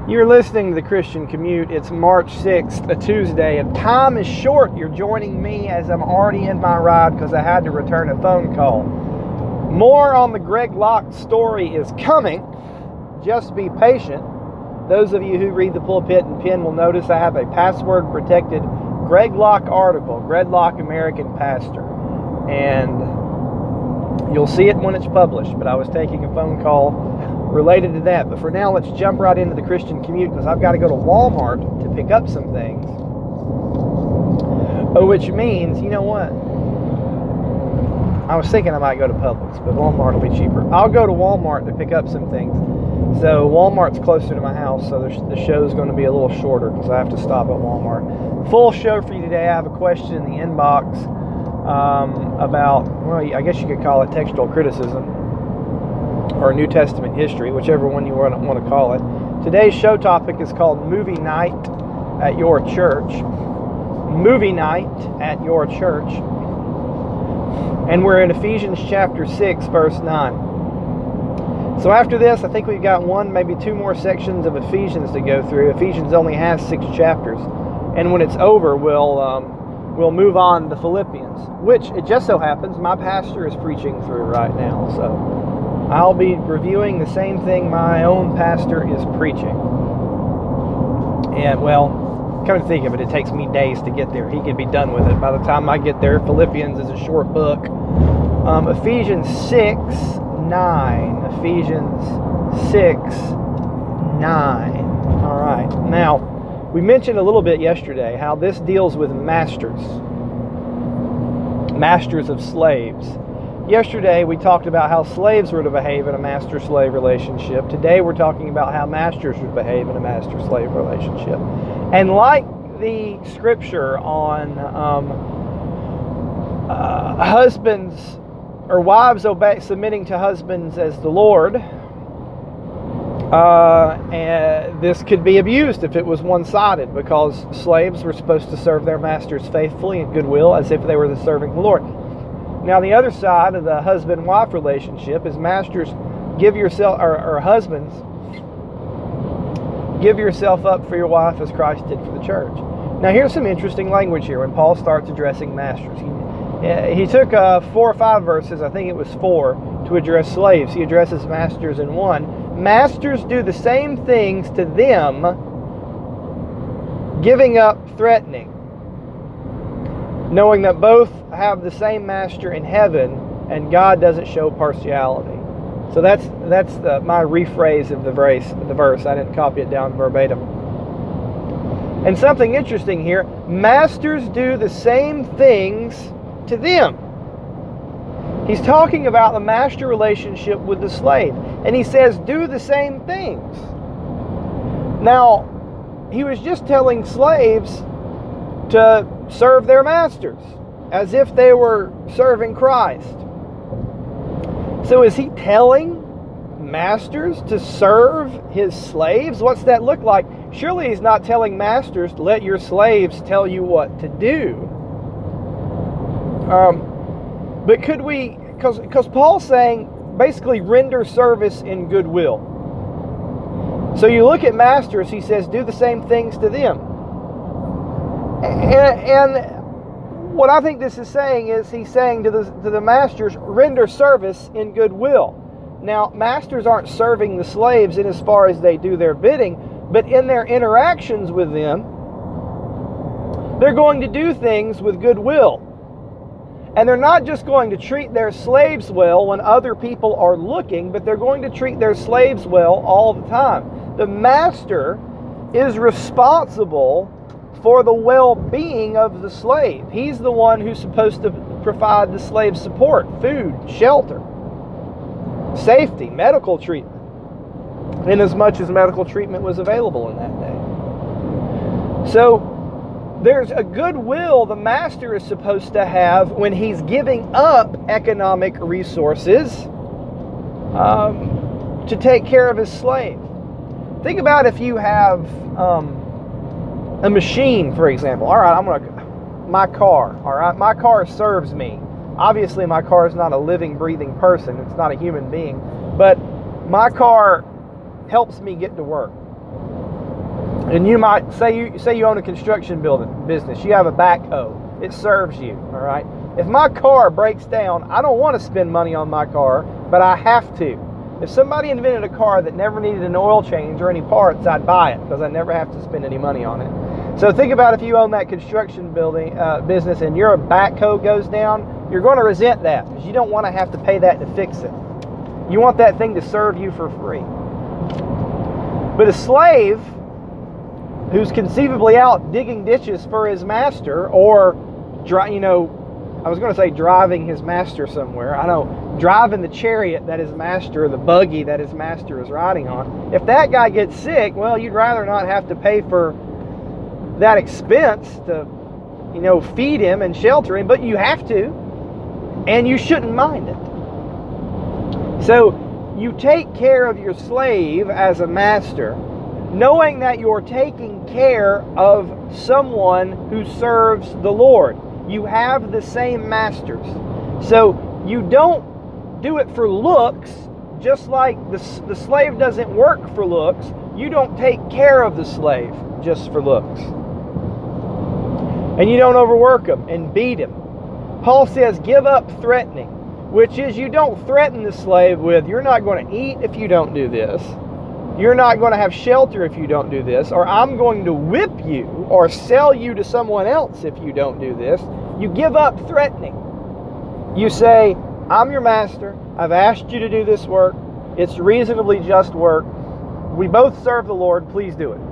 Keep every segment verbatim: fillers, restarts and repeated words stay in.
You're listening to The Christian Commute. It's March sixth, a Tuesday, and time is short. You're joining me as I'm already in my ride because I had to return a phone call. More on the Greg Locke story is coming. Just be patient. Those of you who read the Pulpit and Pen will notice I have a password-protected Greg Locke article, Greg Locke, American Pastor. And you'll see it when it's published, but I was taking a phone call related to that. But for now, let's jump right into the Christian Commute because I've got to go to Walmart to pick up some things. Oh, which means, you know what? I was thinking I might go to Publix, but Walmart will be cheaper. I'll go to Walmart to pick up some things. So Walmart's closer to my house, so the show's going to be a little shorter because I have to stop at Walmart. Full show for you today. I have a question in the inbox um, about, well, I guess you could call it textual criticism or New Testament history, whichever one you want to, want to call it. Today's show topic is called Movie Night at Your Church. Movie Night at Your Church. And we're in Ephesians chapter six, verse nine. So after this, I think we've got one, maybe two more sections of Ephesians to go through. Ephesians only has six chapters. And when it's over, we'll, um, we'll move on to Philippians, which it just so happens my pastor is preaching through right now. So I'll be reviewing the same thing my own pastor is preaching. And, well, come to think of it, it takes me days to get there. He can be done with it by the time I get there. Philippians is a short book. Um, Ephesians six, nine. Ephesians six, nine. All right. Now, we mentioned a little bit yesterday how this deals with masters. Masters of slaves. Yesterday, we talked about how slaves were to behave in a master-slave relationship. Today, we're talking about how masters would behave in a master-slave relationship. And like the scripture on um, uh, husbands or wives obey, submitting to husbands as the Lord, uh, and this could be abused if it was one-sided because slaves were supposed to serve their masters faithfully and goodwill as if they were serving the Lord. Now, the other side of the husband-wife relationship is masters, give yourself, or, or husbands, give yourself up for your wife as Christ did for the church. Now, here's some interesting language here when Paul starts addressing masters. He, he took uh, four or five verses, I think it was four, to address slaves. He addresses masters in one. Masters do the same things to them, giving up, threatening, knowing that both have the same master in heaven and God doesn't show partiality. So that's that's the, my rephrase of the verse, the verse. I didn't copy it down verbatim. And something interesting here, masters do the same things to them. He's talking about the master relationship with the slave. And he says, do the same things. Now, he was just telling slaves to serve their masters as if they were serving Christ. So is he telling masters to serve his slaves? What's that look like? Surely he's not telling masters to let your slaves tell you what to do. Um, but could we, because because Paul's saying basically render service in goodwill. So you look at masters, he says, do the same things to them. And, and what I think this is saying is he's saying to the, to the masters, render service in goodwill. Now, masters aren't serving the slaves in as far as they do their bidding, but in their interactions with them, they're going to do things with goodwill. And they're not just going to treat their slaves well when other people are looking, but they're going to treat their slaves well all the time. The master is responsible for the well-being of the slave. He's the one who's supposed to provide the slave support, food, shelter, safety, medical treatment, in as much as medical treatment was available in that day. So there's a goodwill the master is supposed to have when he's giving up economic resources um, to take care of his slave. Think about if you have um, a machine, for example. All right, I'm gonna my car. All right, my car serves me. Obviously, my car is not a living, breathing person. It's not a human being, but my car helps me get to work. And you might say you say you own a construction building business. You have a backhoe. It serves you, all right? If my car breaks down, I don't want to spend money on my car, but I have to. If somebody invented a car that never needed an oil change or any parts, I'd buy it because I never have to spend any money on it. So think about if you own that construction building uh, business and your backhoe goes down, you're going to resent that because you don't want to have to pay that to fix it. You want that thing to serve you for free. But a slave who's conceivably out digging ditches for his master, or, you know, I was going to say driving his master somewhere. I know, driving the chariot that his master, the buggy that his master is riding on. If that guy gets sick, well, you'd rather not have to pay for that expense to, you know, feed him and shelter him, but you have to, and you shouldn't mind it. So you take care of your slave as a master, knowing that you're taking care of someone who serves the Lord. You have the same masters. So you don't do it for looks, just like the, the slave doesn't work for looks. You don't take care of the slave just for looks. And you don't overwork him and beat him. Paul says, give up threatening, which is you don't threaten the slave with, you're not going to eat if you don't do this. You're not going to have shelter if you don't do this, or I'm going to whip you or sell you to someone else if you don't do this. You give up threatening. You say, I'm your master. I've asked you to do this work. It's reasonably just work. We both serve the Lord. Please do it.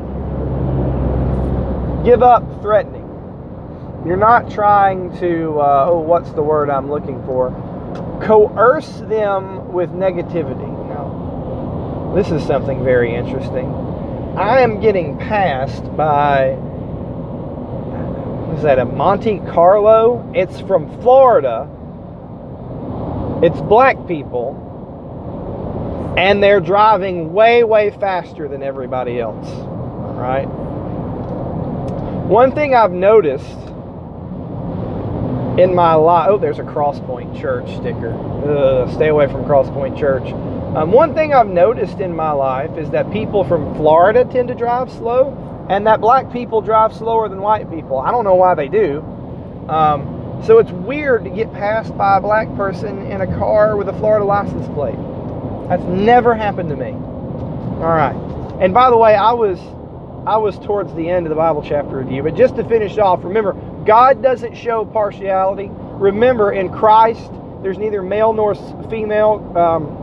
Give up threatening. You're not trying to, uh, oh, what's the word I'm looking for? Coerce them with negativity. Now, this is something very interesting. I am getting passed by, is that a Monte Carlo? It's from Florida. It's black people. And they're driving way, way faster than everybody else. All right? One thing I've noticed in my life, oh, there's a Crosspoint Church sticker. Ugh, stay away from Crosspoint Church. Um, one thing I've noticed in my life is that people from Florida tend to drive slow, and that black people drive slower than white people. I don't know why they do. Um, so it's weird to get passed by a black person in a car with a Florida license plate. That's never happened to me. All right. And by the way, I was I was towards the end of the Bible chapter review, but just to finish off, remember, God doesn't show partiality. Remember, in Christ, there's neither male nor female,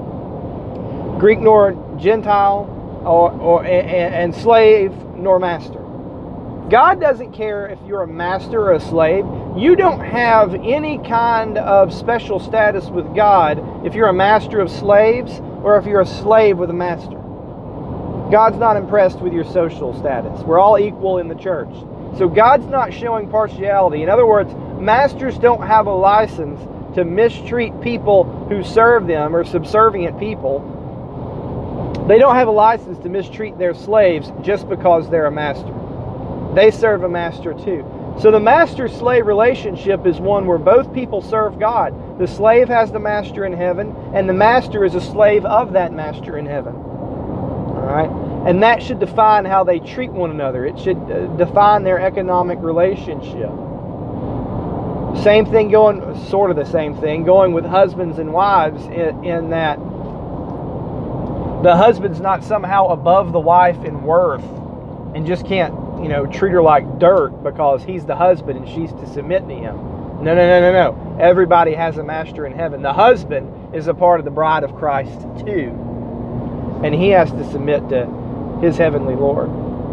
um, Greek nor Gentile, or, or and, and slave nor master. God doesn't care if you're a master or a slave. You don't have any kind of special status with God if you're a master of slaves or if you're a slave with a master. God's not impressed with your social status. We're all equal in the church. So God's not showing partiality. In other words, masters don't have a license to mistreat people who serve them or subservient people. They don't have a license to mistreat their slaves just because they're a master. They serve a master too. So the master-slave relationship is one where both people serve God. The slave has the master in heaven, and the master is a slave of that master in heaven. All right? And that should define how they treat one another. It should uh, define their economic relationship. Same thing going, sort of the same thing, going with husbands and wives in, in that the husband's not somehow above the wife in worth and just can't, you know, treat her like dirt because he's the husband and she's to submit to him. No, no, no, no, no. Everybody has a master in heaven. The husband is a part of the bride of Christ too. And he has to submit to his heavenly Lord.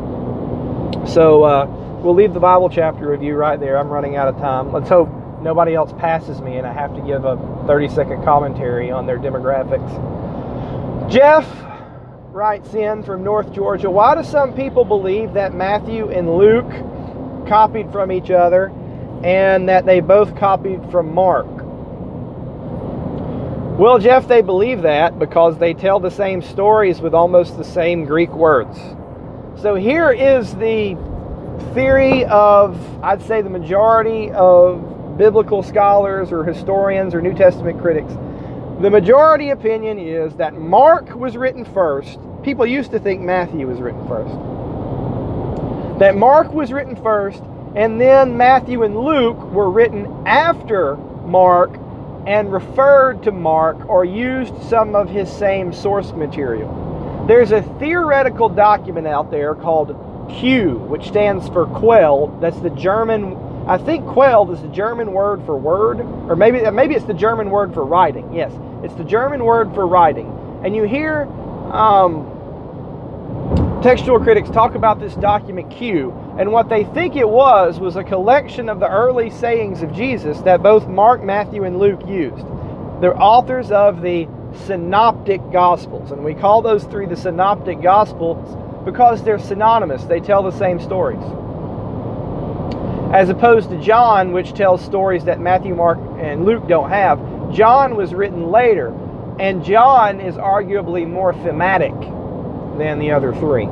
So uh, we'll leave the Bible chapter review right there. I'm running out of time. Let's hope nobody else passes me and I have to give a thirty second commentary on their demographics. Jeff writes in from North Georgia, why do some people believe that Matthew and Luke copied from each other and that they both copied from Mark? Well, Jeff, they believe that because they tell the same stories with almost the same Greek words. So here is the theory of, I'd say, the majority of biblical scholars or historians or New Testament critics. The majority opinion is that Mark was written first. People used to think Matthew was written first. That Mark was written first, and then Matthew and Luke were written after Mark and referred to Mark or used some of his same source material. There's a theoretical document out there called Q, which stands for Quell. That's the German, I think Quell is the German word for word, or maybe maybe it's the German word for writing. Yes, it's the German word for writing. And you hear um, textual critics talk about this document Q, and what they think it was was a collection of the early sayings of Jesus that both Mark, Matthew, and Luke used. They're authors of the Synoptic Gospels, and we call those three the Synoptic Gospels because they're synonymous. They tell the same stories. As opposed to John, which tells stories that Matthew, Mark, and Luke don't have. John was written later, and John is arguably more thematic than the other three.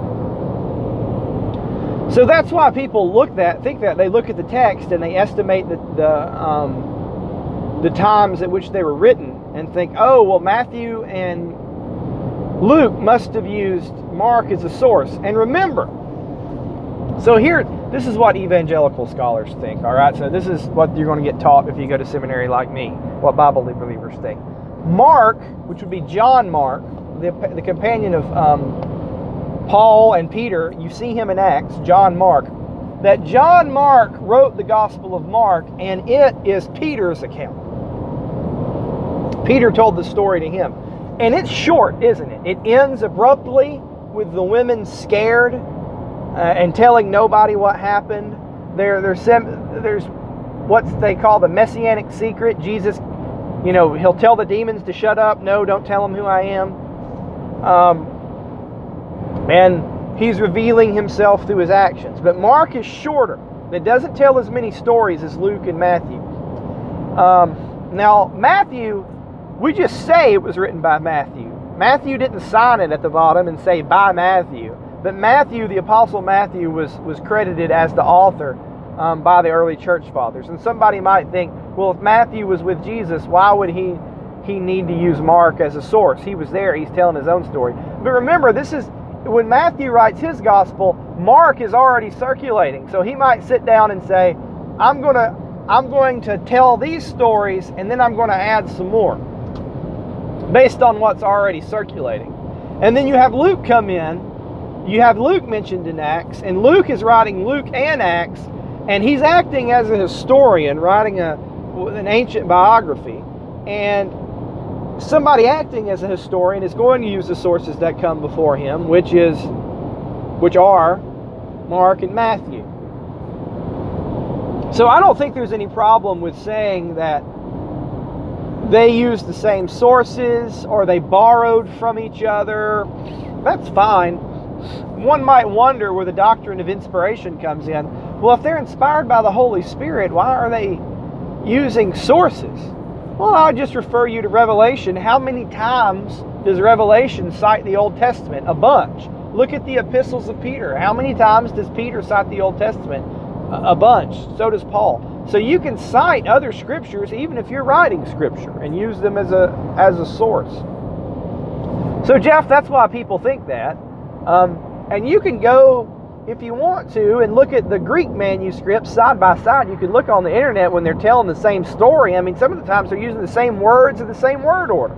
So that's why people look that, think that. They look at the text and they estimate the, the, um, the times at which they were written and think, oh, well, Matthew and Luke must have used Mark as a source. And remember, so here, this is what evangelical scholars think, all right? So this is what you're going to get taught if you go to seminary like me, what Bible believers think. Mark, which would be John Mark, the, the companion of um, Paul and Peter, you see him in Acts, John Mark, that John Mark wrote the Gospel of Mark, and it is Peter's account. Peter told the story to him. And it's short, isn't it? It ends abruptly with the women scared uh, and telling nobody what happened. There, there's, sem- there's what they call the messianic secret. Jesus, you know, he'll tell the demons to shut up. No, don't tell them who I am. Um, and he's revealing himself through his actions. But Mark is shorter. It doesn't tell as many stories as Luke and Matthew. Um, now, Matthew, we just say it was written by Matthew. Matthew didn't sign it at the bottom and say by Matthew. But Matthew, the Apostle Matthew, was, was credited as the author um, by the early church fathers. And somebody might think, well, if Matthew was with Jesus, why would he, he need to use Mark as a source? He was there. He's telling his own story. But remember, this is when Matthew writes his gospel, Mark is already circulating. So he might sit down and say, I'm going to I'm going to tell these stories, and then I'm going to add some more based on what's already circulating. And then you have Luke come in. You have Luke mentioned in Acts, and Luke is writing Luke and Acts, and he's acting as a historian, writing a an ancient biography. And somebody acting as a historian is going to use the sources that come before him, which is, which are Mark and Matthew. So I don't think there's any problem with saying that they used the same sources or they borrowed from each other. That's fine. One might wonder where the doctrine of inspiration comes in. Well, if they're inspired by the Holy Spirit, why are they using sources? Well, I'll just refer you to Revelation. How many times does Revelation cite the Old Testament? A bunch. Look at the epistles of Peter. How many times does Peter cite the Old Testament? A bunch. So does Paul. So you can cite other scriptures even if you're writing scripture and use them as a as a source. So Jeff, that's why people think that. Um, and you can go, if you want to, and look at the Greek manuscripts side by side. You can look on the internet when they're telling the same story. I mean, some of the times they're using the same words in the same word order.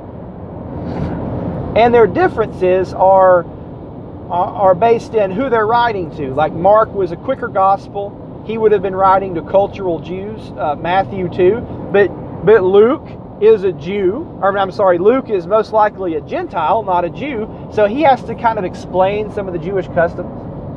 And their differences are, are based in who they're writing to. Like Mark was a quicker gospel. He would have been writing to cultural Jews. Uh, Matthew too. But, but Luke is a Jew. Or I'm sorry, Luke is most likely a Gentile, not a Jew. So he has to kind of explain some of the Jewish customs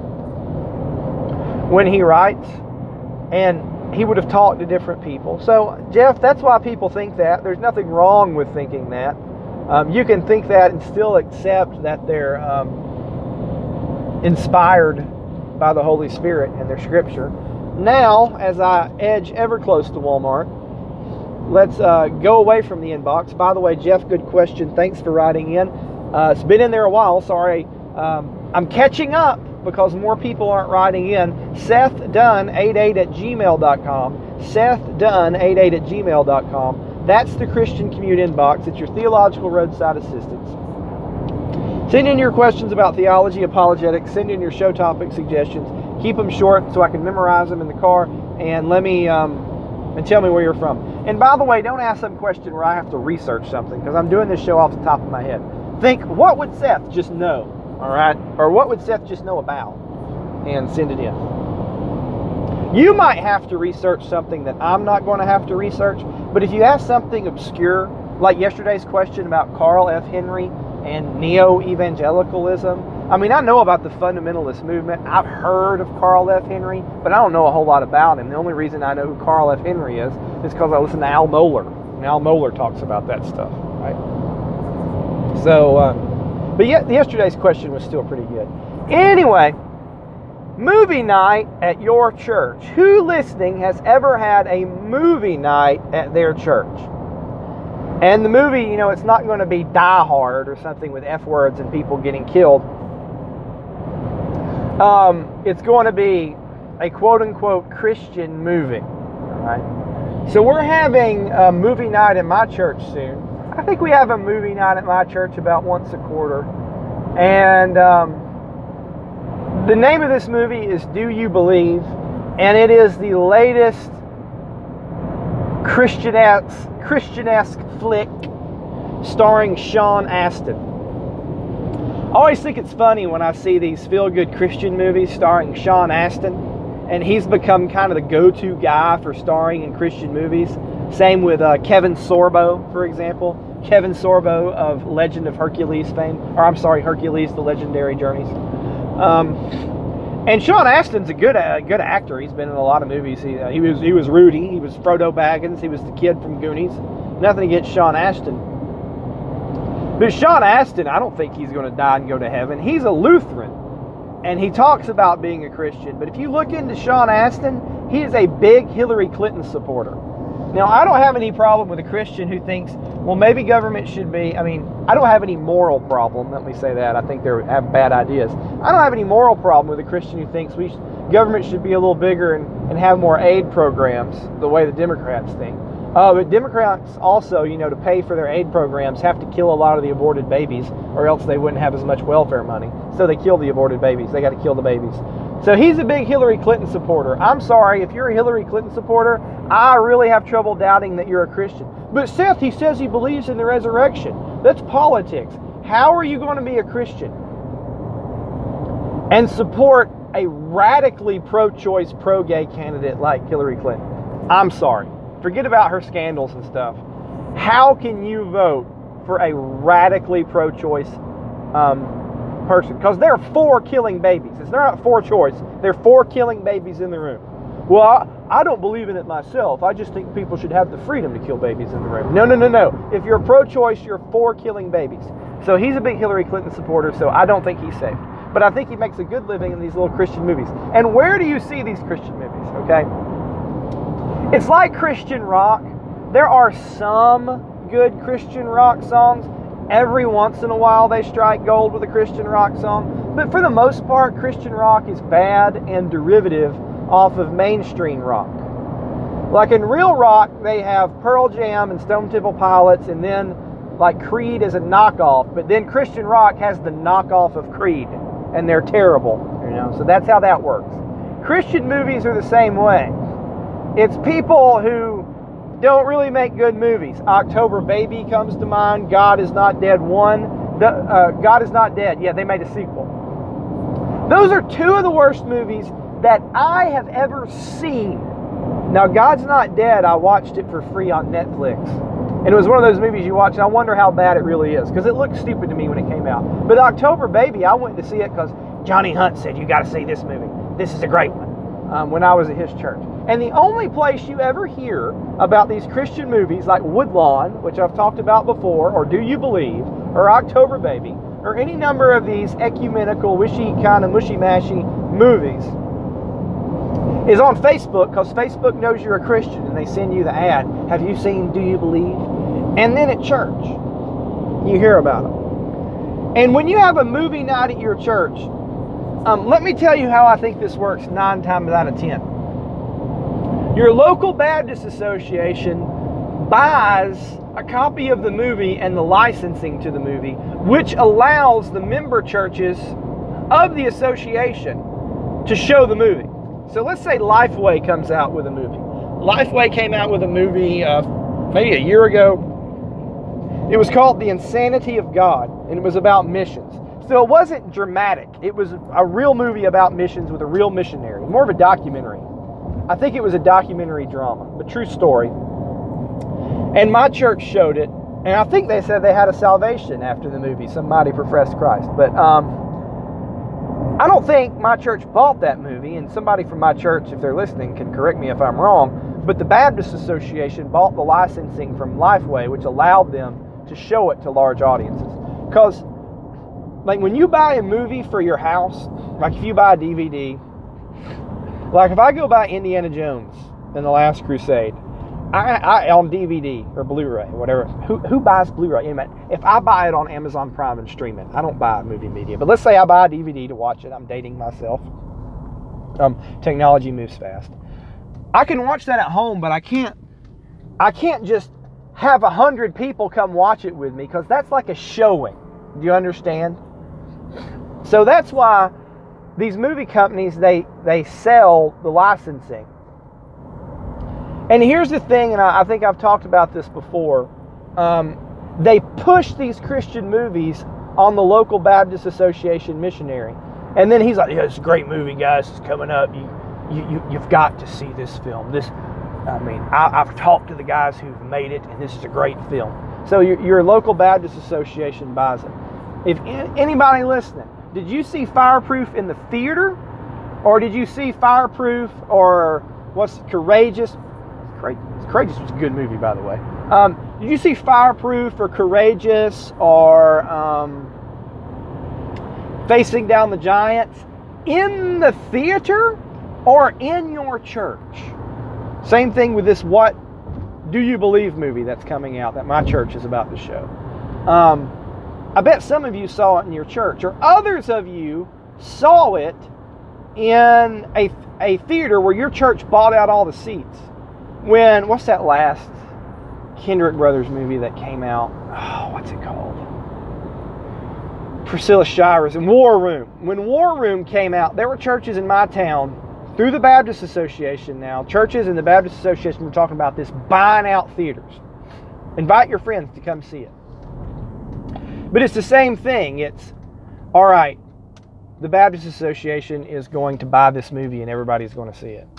when he writes, and he would have talked to different people. So, Jeff, that's why people think that. There's nothing wrong with thinking that. Um, you can think that and still accept that they're um, inspired by the Holy Spirit and their scripture. Now, as I edge ever close to Walmart, let's uh, go away from the inbox. By the way, Jeff, good question. Thanks for writing in. Uh, it's been in there a while. Sorry. Um, I'm catching up because more people aren't writing in. Seth Dunn eighty-eight at gmail dot com. Seth Dunn eighty-eight at gmail dot com. That's the Christian Commute inbox. It's your theological roadside assistance. Send in your questions about theology, apologetics. Send in your show topic suggestions. Keep them short so I can memorize them in the car. And let me um, and tell me where you're from. And by the way, don't ask some question where I have to research something, because I'm doing this show off the top of my head. Think, what would Seth just know? All right, or what would Seth just know about? And send it in. You might have to research something that I'm not going to have to research. But if you ask something obscure, like yesterday's question about Carl F. Henry and neo-evangelicalism. I mean, I know about the fundamentalist movement. I've heard of Carl F. Henry, but I don't know a whole lot about him. The only reason I know who Carl F. Henry is is because I listen to Al Mohler. And Al Mohler talks about that stuff, right? So, uh, but yet, yesterday's question was still pretty good. Anyway, movie night at your church. Who listening has ever had a movie night at their church? And the movie, you know, it's not going to be Die Hard or something with F words and people getting killed. Um, it's going to be a quote-unquote Christian movie. All right. So we're having a movie night at my church soon. I think we have a movie night at my church about once a quarter. And um, the name of this movie is Do You Believe? And it is the latest Christian-esque, Christian-esque flick starring Sean Astin. I always think it's funny when I see these feel-good Christian movies starring Sean Astin, and he's become kind of the go-to guy for starring in Christian movies. Same with uh, Kevin Sorbo, for example. Kevin Sorbo of Legend of Hercules fame, or I'm sorry, Hercules: The Legendary Journeys. Um, and Sean Astin's a good uh, good actor. He's been in a lot of movies. He, uh, he was he was Rudy. He was Frodo Baggins. He was the kid from Goonies. Nothing against Sean Astin. But Sean Astin, I don't think he's going to die and go to heaven. He's a Lutheran, and he talks about being a Christian. But if you look into Sean Astin, he is a big Hillary Clinton supporter. Now, I don't have any problem with a Christian who thinks, well, maybe government should be, I mean, I don't have any moral problem, let me say that. I think they have bad ideas. I don't have any moral problem with a Christian who thinks we should, government should be a little bigger and, and have more aid programs, the way the Democrats think. Uh, but Democrats also, you know, to pay for their aid programs, have to kill a lot of the aborted babies, or else they wouldn't have as much welfare money. So they kill the aborted babies. They got to kill the babies. So he's a big Hillary Clinton supporter. I'm sorry, if you're a Hillary Clinton supporter, I really have trouble doubting that you're a Christian. But Seth, he says he believes in the resurrection. That's politics. How are you going to be a Christian and support a radically pro-choice, pro-gay candidate like Hillary Clinton? I'm sorry. Forget about her scandals and stuff. How can you vote for a radically pro-choice um, person? Because they're for killing babies. It's not for choice. They're for killing babies in the room. Well, I, I don't believe in it myself. I just think people should have the freedom to kill babies in the room. No, no, no, no. If you're pro-choice, you're for killing babies. So he's a big Hillary Clinton supporter, so I don't think he's safe. But I think he makes a good living in these little Christian movies. And where do you see these Christian movies, okay? It's like Christian rock. There are some good Christian rock songs. Every once in a while they strike gold with a Christian rock song. But for the most part, Christian rock is bad and derivative off of mainstream rock. Like in real rock, they have Pearl Jam and Stone Temple Pilots, and then like Creed is a knockoff. But then Christian rock has the knockoff of Creed, and they're terrible. You know, so that's how that works. Christian movies are the same way. It's people who don't really make good movies. October Baby comes to mind. God Is Not Dead one. The, uh, God Is Not Dead. Yeah, they made a sequel. Those are two of the worst movies that I have ever seen. Now, God's Not Dead, I watched it for free on Netflix. And it was one of those movies you watch, and I wonder how bad it really is, because it looked stupid to me when it came out. But October Baby, I went to see it because Johnny Hunt said, you got to see this movie. This is a great one. Um, when I was at his church. And the only place you ever hear about these Christian movies like Woodlawn, which I've talked about before, or Do You Believe, or October Baby, or any number of these ecumenical, wishy, kind of mushy-mashy movies, is on Facebook, because Facebook knows you're a Christian and they send you the ad. Have you seen Do You Believe? And then at church, you hear about them. And when you have a movie night at your church, Um, let me tell you how I think this works nine times out of ten. Your local Baptist Association buys a copy of the movie and the licensing to the movie, which allows the member churches of the association to show the movie. So let's say Lifeway comes out with a movie. Lifeway came out with a movie uh, maybe a year ago. It was called The Insanity of God, and it was about missions. So it wasn't dramatic. It was a real movie about missions with a real missionary, more of a documentary. I think it was a documentary drama, but true story. And my church showed it, and I think they said they had a salvation after the movie. Somebody professed Christ. But um, I don't think my church bought that movie, and somebody from my church, if they're listening, can correct me if I'm wrong, but the Baptist Association bought the licensing from Lifeway, which allowed them to show it to large audiences. Because, like, when you buy a movie for your house, like if you buy a D V D, like if I go buy Indiana Jones and the Last Crusade, I, I on D V D or Blu-ray, whatever. Who who buys Blu-ray? If I buy it on Amazon Prime and stream it, I don't buy movie media. But let's say I buy a D V D to watch it. I'm dating myself. Um, technology moves fast. I can watch that at home, but I can't. I can't just have a hundred people come watch it with me, because that's like a showing. Do you understand? So that's why these movie companies, they they sell the licensing. And here's the thing, and I, I think I've talked about this before. Um, they push these Christian movies on the local Baptist Association missionary. And then he's like, yeah, it's a great movie, guys. It's coming up. You, you, you, you've got to see this film. This, I mean, I, I've talked to the guys who've made it, and this is a great film. So your, your local Baptist Association buys it. If anybody listening, did you see Fireproof in the theater? Or did you see Fireproof or what's Courageous? Courageous was a good movie, by the way. Um, did you see Fireproof or Courageous or um, Facing Down the Giants in the theater or in your church? Same thing with this What Do You Believe movie that's coming out that my church is about to show. Um, I bet some of you saw it in your church, or others of you saw it in a, a theater where your church bought out all the seats. When, what's that last Kendrick Brothers movie that came out? Oh, what's it called? Priscilla Shiras in War Room. When War Room came out, there were churches in my town, through the Baptist Association now, churches in the Baptist Association were talking about this, buying out theaters. Invite your friends to come see it. But it's the same thing. It's, all right, the Baptist Association is going to buy this movie and everybody's going to see it.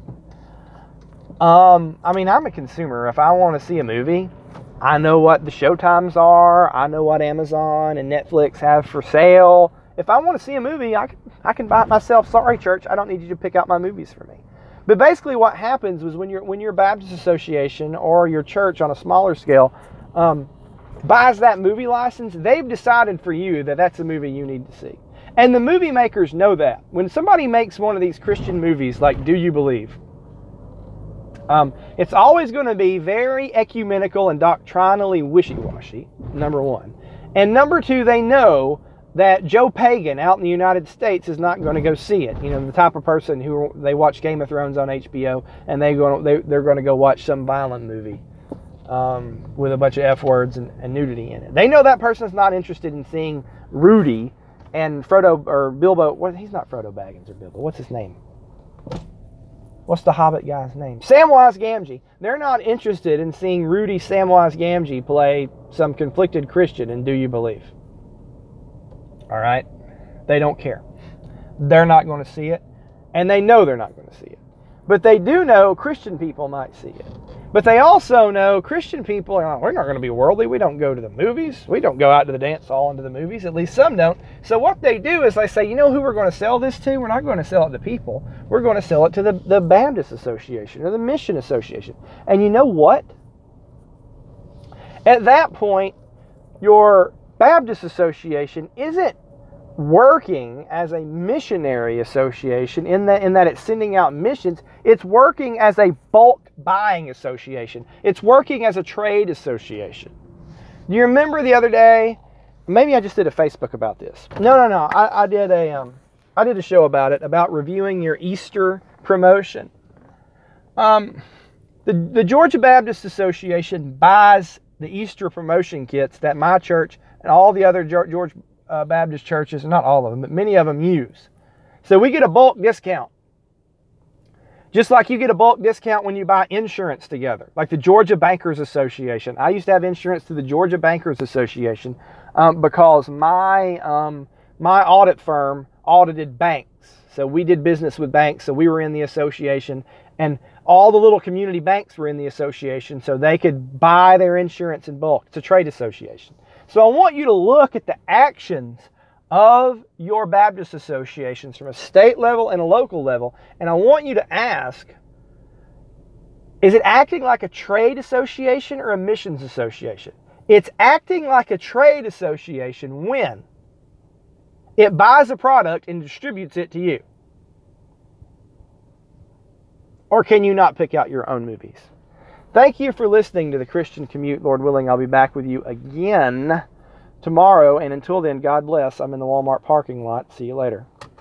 Um, I mean, I'm a consumer. If I want to see a movie, I know what the showtimes are. I know what Amazon and Netflix have for sale. If I want to see a movie, I can, I can buy it myself. Sorry, church, I don't need you to pick out my movies for me. But basically what happens was when you're, when your Baptist Association or your church on a smaller scale um, buys that movie license, they've decided for you that that's a movie you need to see. And the movie makers know that. When somebody makes one of these Christian movies like Do You Believe? Um, it's always going to be very ecumenical and doctrinally wishy-washy, number one. And number two, they know that Joe Pagan out in the United States is not going to go see it. You know, the type of person who they watch Game of Thrones on H B O and they go, they, they're going to go watch some violent movie um, with a bunch of F words and, and nudity in it. They know that person's not interested in seeing Rudy and Frodo or Bilbo. What, he's not Frodo Baggins or Bilbo. What's his name? What's the Hobbit guy's name? Samwise Gamgee. They're not interested in seeing Rudy Samwise Gamgee play some conflicted Christian in Do You Believe? All right? They don't care. They're not going to see it, and they know they're not going to see it. But they do know Christian people might see it. But they also know Christian people are like, we're not going to be worldly. We don't go to the movies. We don't go out to the dance hall and to the movies. At least some don't. So what they do is they say, you know who we're going to sell this to? We're not going to sell it to people. We're going to sell it to the, the Baptist Association or the Mission Association. And you know what? At that point, your Baptist Association isn't working as a missionary association in that in that it's sending out missions. It's working as a bulk buying association. It's working as a trade association. Do you remember the other day? Maybe I just did a Facebook about this. No, no, no. I, I did a um, I did a show about it, about reviewing your Easter promotion. Um, the the Georgia Baptist Association buys the Easter promotion kits that my church and all the other Georgia Uh, Baptist churches, not all of them, but many of them use. So we get a bulk discount. Just like you get a bulk discount when you buy insurance together, like the Georgia Bankers Association. I used to have insurance through the Georgia Bankers Association um, because my um, my audit firm audited banks. So we did business with banks, so we were in the association, and all the little community banks were in the association, so they could buy their insurance in bulk. It's a trade association. So I want you to look at the actions of your Baptist associations from a state level and a local level, and I want you to ask, is it acting like a trade association or a missions association? It's acting like a trade association when it buys a product and distributes it to you. Or can you not pick out your own movies? Thank you for listening to the Christian Commute. Lord willing, I'll be back with you again tomorrow. And until then, God bless. I'm in the Walmart parking lot. See you later.